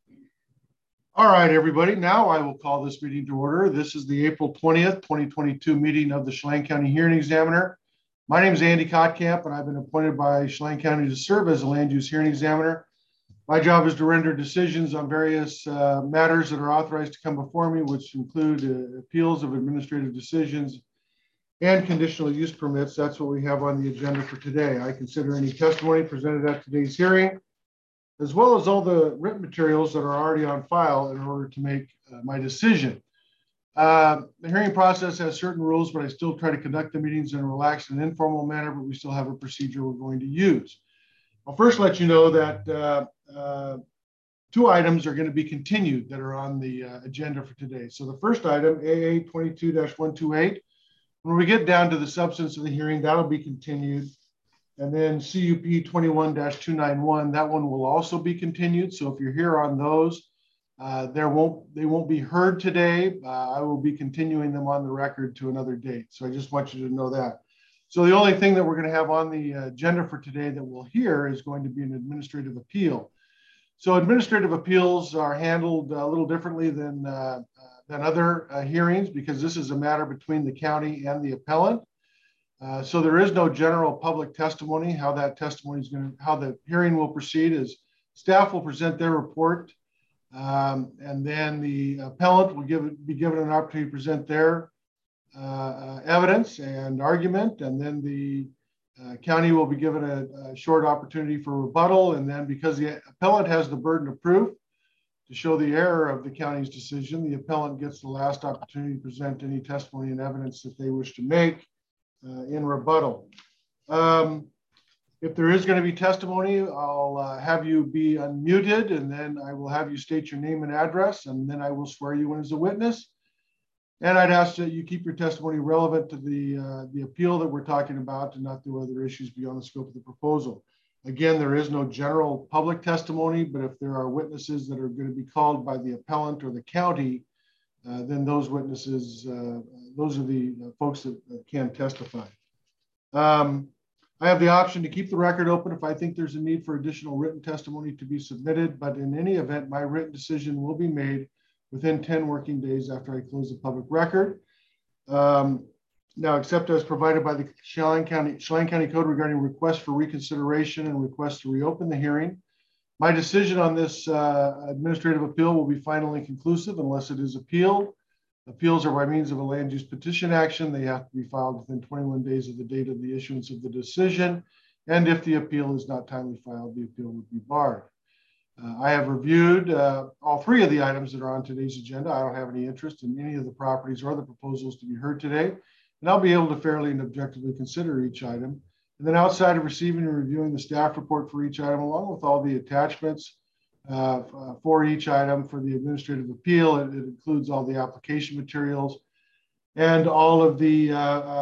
All right, everybody. Now I will call this meeting to order. This is the April 20th, 2022 meeting of the Chelan County Hearing Examiner. My name is Andy Kottkamp, and I've been appointed by Chelan County to serve as a land use hearing examiner. My job is to render decisions on various matters that are authorized to come before me, which include appeals of administrative decisions and conditional use permits. That's what we have on the agenda for today. I consider any testimony presented at today's hearing, as well as all the written materials that are already on file in order to make my decision. The hearing process has certain rules, but I still try to conduct the meetings in a relaxed and informal manner, but we still have a procedure we're going to use. I'll first let you know that two items are going to be continued that are on the agenda for today. So the first item, AA 22-128, when we get down to the substance of the hearing, that'll be continued. And then CUP 21-291, that one will also be continued. So if you're here on those, they won't be heard today. I will be continuing them on the record to another date. So I just want you to know that. So the only thing that we're going to have on the agenda for today that we'll hear is going to be an administrative appeal. So administrative appeals are handled a little differently than other hearings, because this is a matter between the county and the appellant. So there is no general public testimony. How that testimony is how the hearing will proceed is staff will present their report, and then the appellant will be given an opportunity to present their evidence and argument, and then the county will be given a short opportunity for rebuttal. And then, because the appellant has the burden of proof to show the error of the county's decision, the appellant gets the last opportunity to present any testimony and evidence that they wish to make in rebuttal. If there is going to be testimony, I'll have you be unmuted, and then I will have you state your name and address, and then I will swear you in as a witness. And I'd ask that you keep your testimony relevant to the appeal that we're talking about, and not to other issues beyond the scope of the proposal. Again, there is no general public testimony, but if there are witnesses that are going to be called by the appellant or the county, then those witnesses, those are the folks that can testify. I have the option to keep the record open if I think there's a need for additional written testimony to be submitted, but in any event, my written decision will be made within 10 working days after I close the public record. Now, except as provided by the Chelan County Code regarding requests for reconsideration and requests to reopen the hearing, my decision on this administrative appeal will be final and conclusive unless it is appealed. Appeals are by means of a land use petition action. They have to be filed within 21 days of the date of the issuance of the decision. And if the appeal is not timely filed, the appeal would be barred. I have reviewed all three of the items that are on today's agenda. I don't have any interest in any of the properties or the proposals to be heard today, and I'll be able to fairly and objectively consider each item. And then, outside of receiving and reviewing the staff report for each item, along with all the attachments for each item for the administrative appeal, it includes all the application materials and all of the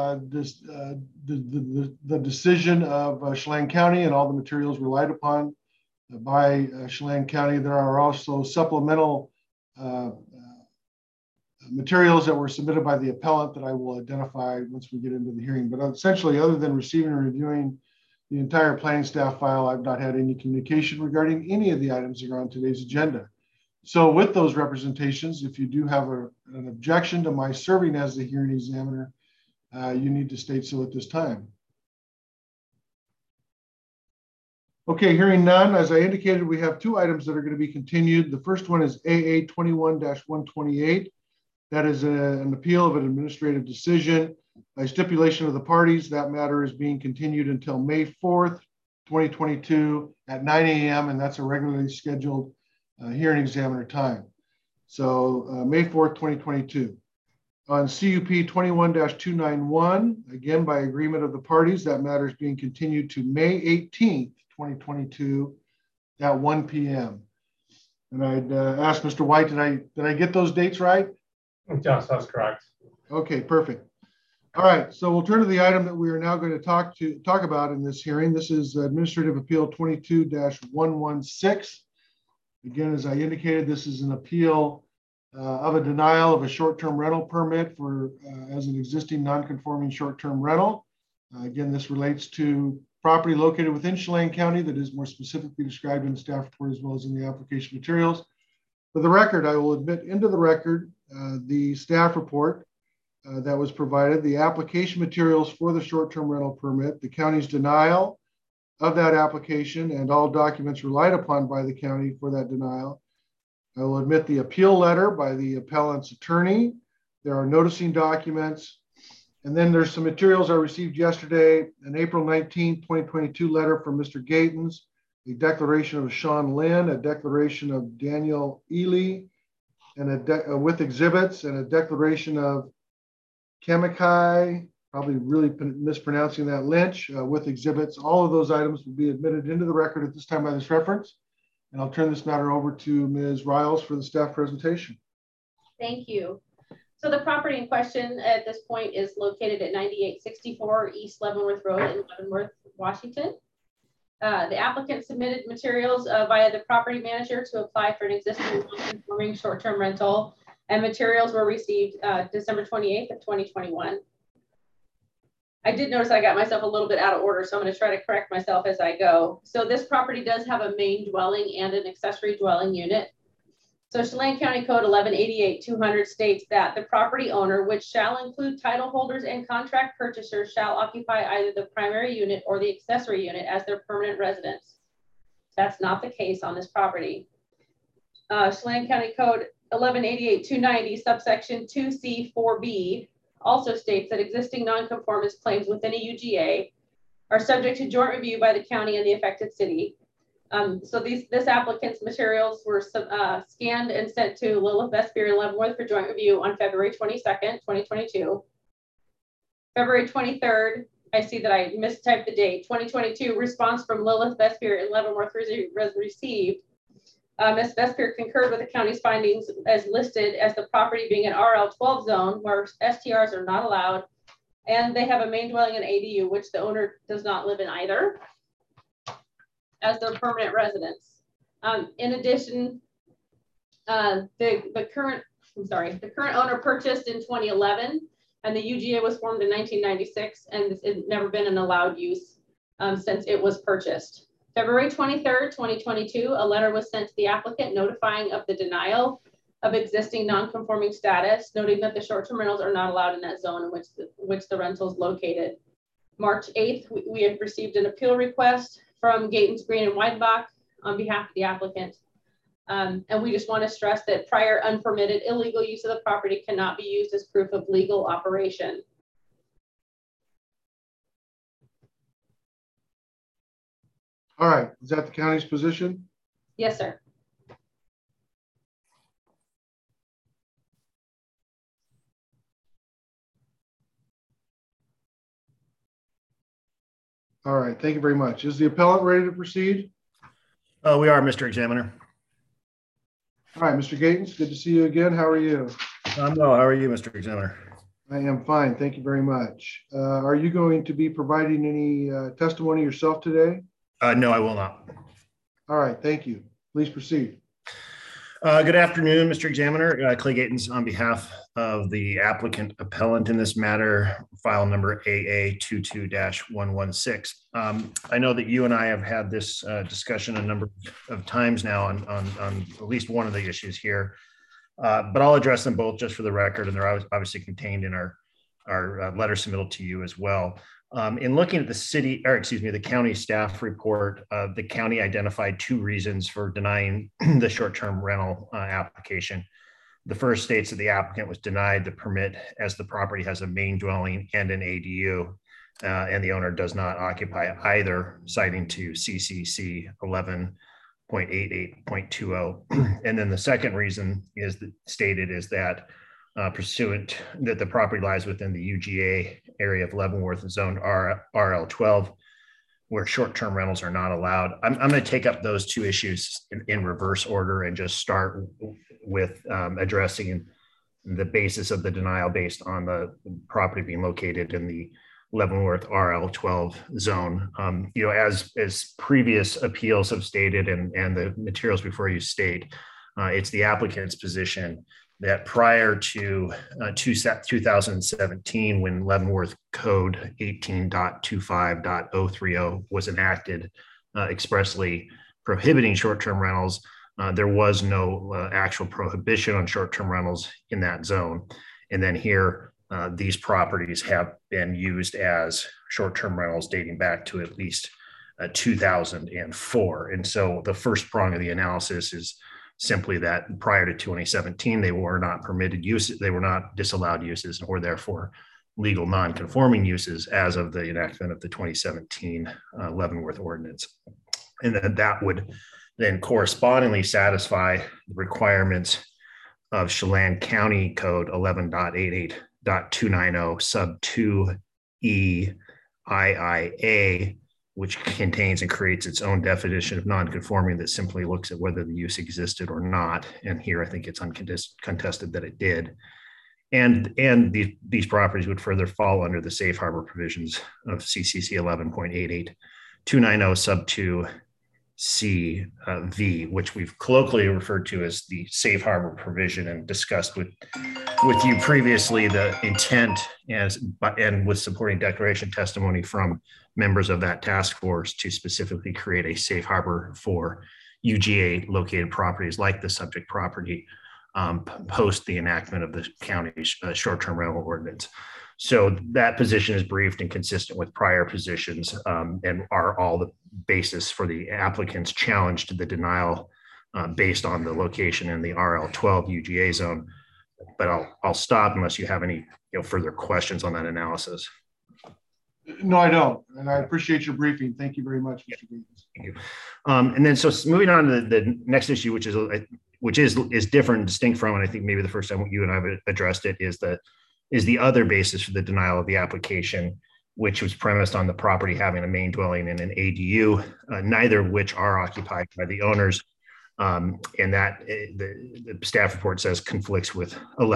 decision of Chelan County and all the materials relied upon by Chelan County. There are also supplemental materials that were submitted by the appellant that I will identify once we get into the hearing. But essentially, other than receiving and reviewing the entire planning staff file, I've not had any communication regarding any of the items that are on today's agenda. So with those representations, if you do have an objection to my serving as the hearing examiner, you need to state so at this time. Okay, hearing none, as I indicated, we have two items that are going to be continued. The first one is AA 21-128. That is an appeal of an administrative decision by stipulation of the parties. That matter is being continued until May 4th, 2022 at 9 a.m. and that's a regularly scheduled hearing examiner time. So May 4th, 2022. On CUP 21-291, again, by agreement of the parties, that matter is being continued to May 18th, 2022 at 1 p.m. And I'd ask Mr. White, did I get those dates right? Yes, that's correct. Okay, perfect. All right, so we'll turn to the item that we are now going to talk about in this hearing. This is Administrative Appeal 22-116. Again, as I indicated, this is an appeal of a denial of a short-term rental permit for as an existing non-conforming short-term rental. Again, this relates to property located within Chelan County that is more specifically described in the staff report as well as in the application materials. For the record, I will admit into the record the staff report that was provided, the application materials for the short-term rental permit, the county's denial of that application, and all documents relied upon by the county for that denial. I will admit the appeal letter by the appellant's attorney. There are noticing documents. And then there's some materials I received yesterday, an April 19, 2022 letter from Mr. Gatens, a declaration of Sean Lynn, a declaration of Daniel Ely, and with exhibits, and a declaration of Kemikai, probably really mispronouncing that, Lynch, with exhibits. All of those items will be admitted into the record at this time by this reference. And I'll turn this matter over to Ms. Riles for the staff presentation. Thank you. So the property in question at this point is located at 9864 East Leavenworth Road in Leavenworth, Washington. The applicant submitted materials via the property manager to apply for an existing non-conforming short-term rental, and materials were received December 28th of 2021. I did notice I got myself a little bit out of order, so I'm going to try to correct myself as I go. So this property does have a main dwelling and an accessory dwelling unit. So Chelan County Code 1188-200 states that the property owner, which shall include title holders and contract purchasers, shall occupy either the primary unit or the accessory unit as their permanent residence. That's not the case on this property. Chelan County Code 1188-290 subsection 2C4B also states that existing nonconformist claims within a UGA are subject to joint review by the county and the affected city. So this applicant's materials were scanned and sent to Lilith Vespear in Leavenworth for joint review on February 22nd, 2022. February 23rd, I see that I mistyped the date, 2022, response from Lilith Vespear in Leavenworth was received. Ms. Vespear concurred with the county's findings as listed as the property being an RL12 zone where STRs are not allowed, and they have a main dwelling and ADU, which the owner does not live in either, as their permanent residence. In addition, the current owner purchased in 2011, and the UGA was formed in 1996, and it's never been an allowed use since it was purchased. February 23rd, 2022, a letter was sent to the applicant notifying of the denial of existing non-conforming status, noting that the short-term rentals are not allowed in that zone in which the rental is located. March 8th, we have received an appeal request from Gatens, Green, and Weidenbach on behalf of the applicant. And we just want to stress that prior unpermitted illegal use of the property cannot be used as proof of legal operation. All right, is that the county's position? Yes, sir. All right, thank you very much. Is the appellant ready to proceed? We are, Mr. Examiner. All right, Mr. Gatens, good to see you again. How are you? I'm well. How are you, Mr. Examiner? I am fine. Thank you very much. Are you going to be providing any testimony yourself today? No, I will not. All right, thank you. Please proceed. Good afternoon, Mr. Examiner. Clay Gatens on behalf of the applicant appellant in this matter, file number AA22-116. I know that you and I have had this discussion a number of times now on at least one of the issues here, but I'll address them both just for the record, and they're obviously contained in our letter submittal to you as well. In looking at the county staff report, the county identified two reasons for denying the short-term rental application. The first states that the applicant was denied the permit as the property has a main dwelling and an ADU, and the owner does not occupy either, citing to CCC 11.88.20. And then the second reason is that pursuant that the property lies within the UGA area of Leavenworth zone RL12, where short-term rentals are not allowed. I'm going to take up those two issues in reverse order and just start with addressing the basis of the denial based on the property being located in the Leavenworth RL12 zone. As previous appeals have stated and the materials before you state, it's the applicant's position that prior to 2017, when Leavenworth Code 18.25.030 was enacted, expressly prohibiting short-term rentals, there was no actual prohibition on short-term rentals in that zone. And then here, these properties have been used as short-term rentals dating back to at least 2004. And so the first prong of the analysis is simply that prior to 2017, they were not permitted uses, they were not disallowed uses, or therefore legal non-conforming uses as of the enactment of the 2017 Leavenworth Ordinance. And that would then correspondingly satisfy the requirements of Chelan County Code 11.88.290 sub 2E IIA, which contains and creates its own definition of non-conforming that simply looks at whether the use existed or not. And here I think it's uncontested that it did. And these properties would further fall under the safe harbor provisions of CCC 11.88.290 sub 2 CV, which we've colloquially referred to as the safe harbor provision, and discussed with you previously the intent and with supporting declaration testimony from members of that task force to specifically create a safe harbor for UGA located properties like the subject property post the enactment of the county's short-term rental ordinance. So that position is briefed and consistent with prior positions and are all the basis for the applicant's challenge to the denial based on the location in the RL12 UGA zone. But I'll stop unless you have any further questions on that analysis. No, I don't. And I appreciate your briefing. Thank you very much, Mr. Davis. Thank you. And then so moving on to the next issue, which is different and distinct from, and I think maybe the first time you and I have addressed it, is the other basis for the denial of the application, which was premised on the property having a main dwelling and an ADU, neither of which are occupied by the owners. And that the staff report says conflicts with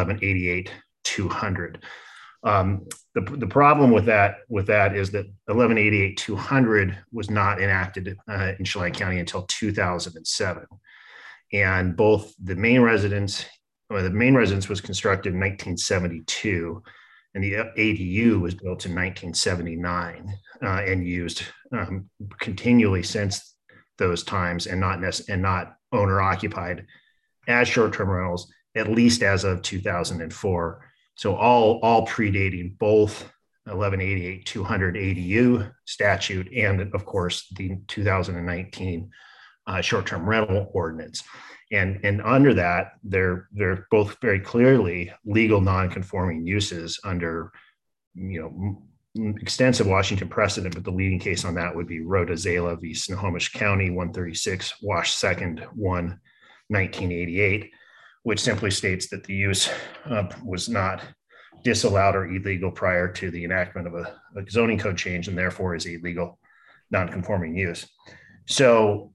1188-200. The problem with that is that 1188-200 was not enacted in Chelan County until 2007. And both the main residence was constructed in 1972, and the ADU was built in 1979 and used continually since those times, and not owner occupied as short-term rentals, at least as of 2004. So all predating both 1188-200 ADU statute and, of course, the 2019 short-term rental ordinance. And under that, they're both very clearly legal non-conforming uses under, extensive Washington precedent, but the leading case on that would be Rhoda-Zala v. Snohomish County, 136 Wash 2nd 1, 1988, which simply states that the use was not disallowed or illegal prior to the enactment of a zoning code change, and therefore is a legal non-conforming use. So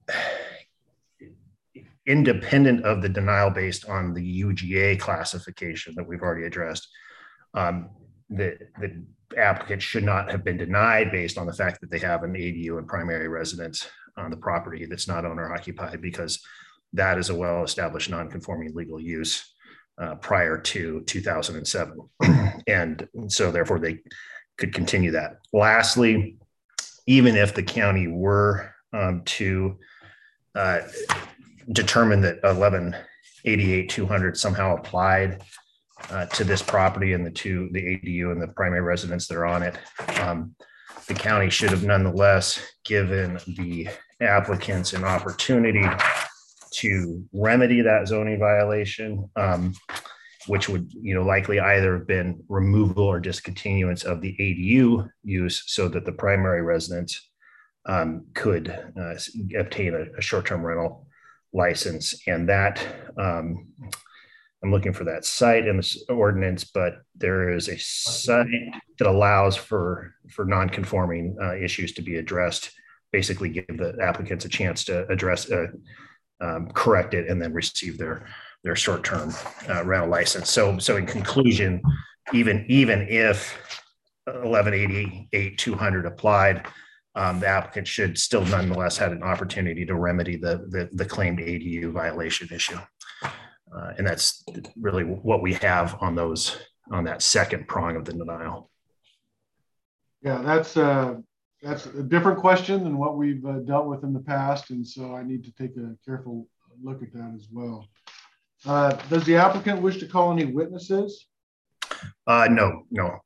independent of the denial based on the UGA classification that we've already addressed, the applicant should not have been denied based on the fact that they have an ADU and primary residence on the property that's not owner occupied, because that is a well-established non-conforming legal use prior to 2007. And so therefore they could continue that. Lastly, even if the county were to determine that 1188-200 somehow applied to this property and the ADU and the primary residence that are on it, the county should have nonetheless given the applicants an opportunity to remedy that zoning violation, which would likely either have been removal or discontinuance of the ADU use, so that the primary residence could obtain a short-term rental license. And that I'm looking for that site in this ordinance, but there is a site that allows for non-conforming issues to be addressed, basically give the applicants a chance to address, correct it, and then receive their short-term rental license. So in conclusion, even if 1188-200 applied, the applicant should still nonetheless have an opportunity to remedy the claimed ADU violation issue. And that's really what we have on that second prong of the denial. Yeah, that's a different question than what we've dealt with in the past. And so I need to take a careful look at that as well. Does the applicant wish to call any witnesses? No.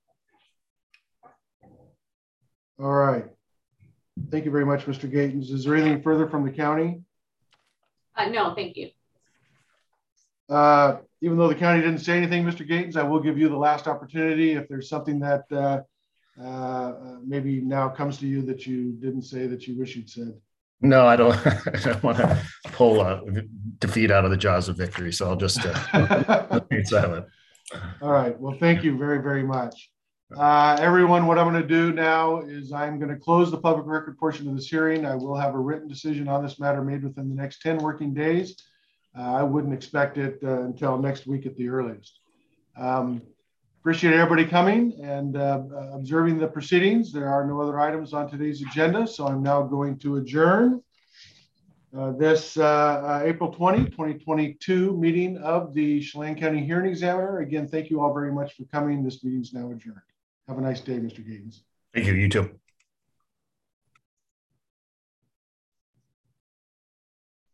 All right. Thank you very much, Mr. Gatens. Is there anything further from the county? No, thank you. Even though the county didn't say anything, Mr. Gatens, I will give you the last opportunity. If there's something that maybe now comes to you that you didn't say that you wish you'd said. No, I don't, I don't want to pull defeat out of the jaws of victory. So I'll just remain silent. All right. Well, thank you very, very much. Everyone, what I'm going to do now is I'm going to close the public record portion of this hearing. I will have a written decision on this matter made within the next 10 working days. I wouldn't expect it until next week at the earliest. Appreciate everybody coming and observing the proceedings. There are no other items on today's agenda, so I'm now going to adjourn this April 20, 2022 meeting of the Chelan County Hearing Examiner. Again, thank you all very much for coming. This meeting is now adjourned. Have a nice day, Mr. Gatens. Thank you. You too.